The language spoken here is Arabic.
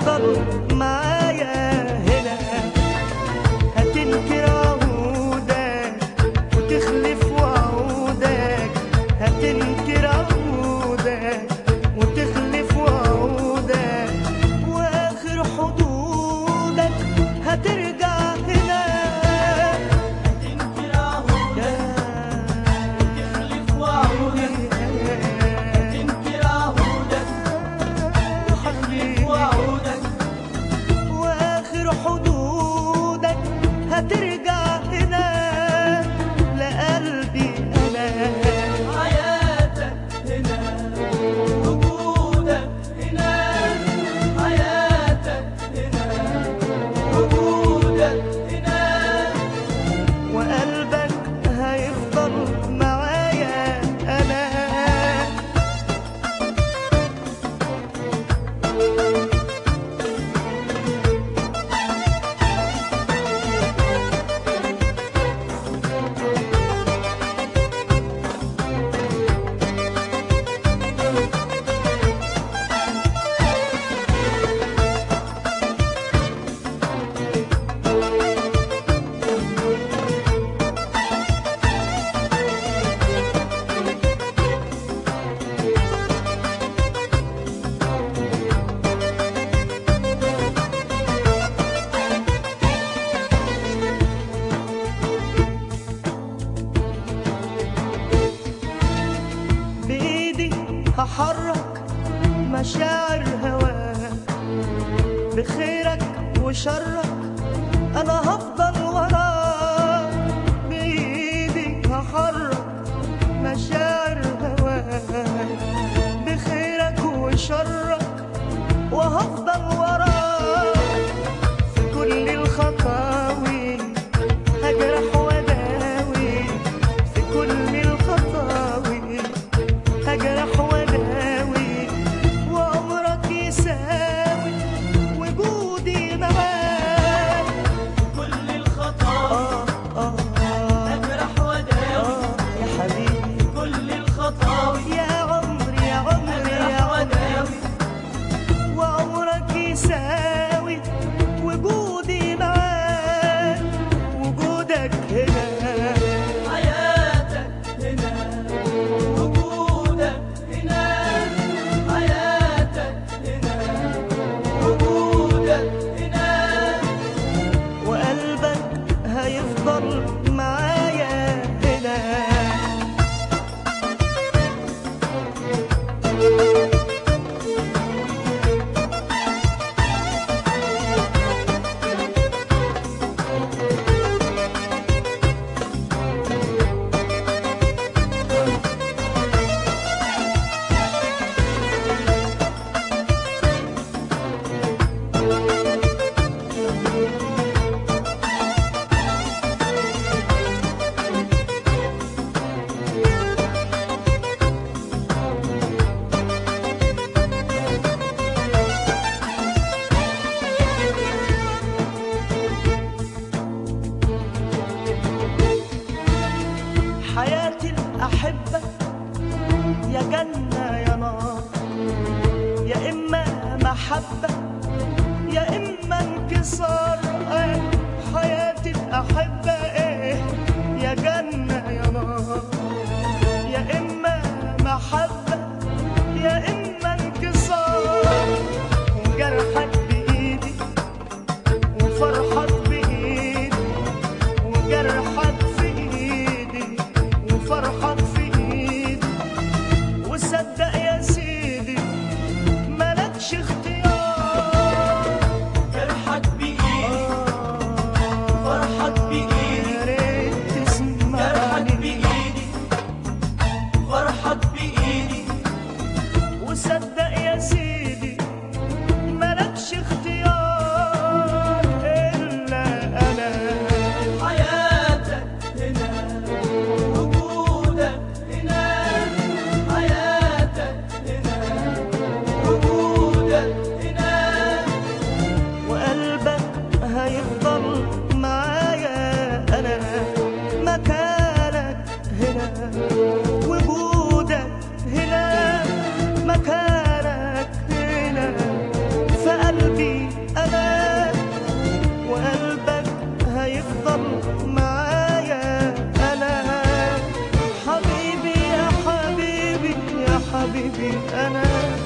هيفضل معايا هنا. هتنكر عهودك وتخلف وعودك، هتنكر عهودك وتخلف وعودك، واخر حدودك هترجع هنا. هتنكر عهودك وتخلف وعودك، هتنكر عهودك وتخلف وعودك، واخر حدودك هترجع هنا لقلبي انا. حياتك هنا، وجودك هنا، حياتك هنا، وجودك هنا، وقلبك هيفضل معايا انا. بإيدي هحرك مشاعر هواك، بخيرك وشرك أنا هفضل وراك. بإيدي هحرك مشاعر هواك، بخيرك وشرك وهفضل وراك. في كل الخطاوي هجرح وداوي، في كل الخطاوي هجرح وداوي، وعمرك يساوي وجودي معاك. كل الخطاوي أجرح وداوي، يا حبيبي كل الخطاوي يا عمري يا عمري يا أجرح عمري، وداوي، وعمرك يساوي وجودي معاك. وجودك هنا حياتك هنا، وجودك هنا، حياتك هنا، وجودك هنا، وقلبك هيفضل معايا هنا. حياتي الأحبة يا جنة يا نار، يا إما محبة يا إما انكسار. حياتي الأحبة يا جنة يا نار، يا إما محبة يا إما انكسار. وجرحك بإيدي وفرحك بإيدي، وجرحك في إيدي وفرحك في إيدي. وصدق يا سيدي مالكش اختيار. جرحك بإيدي حبيبي أنا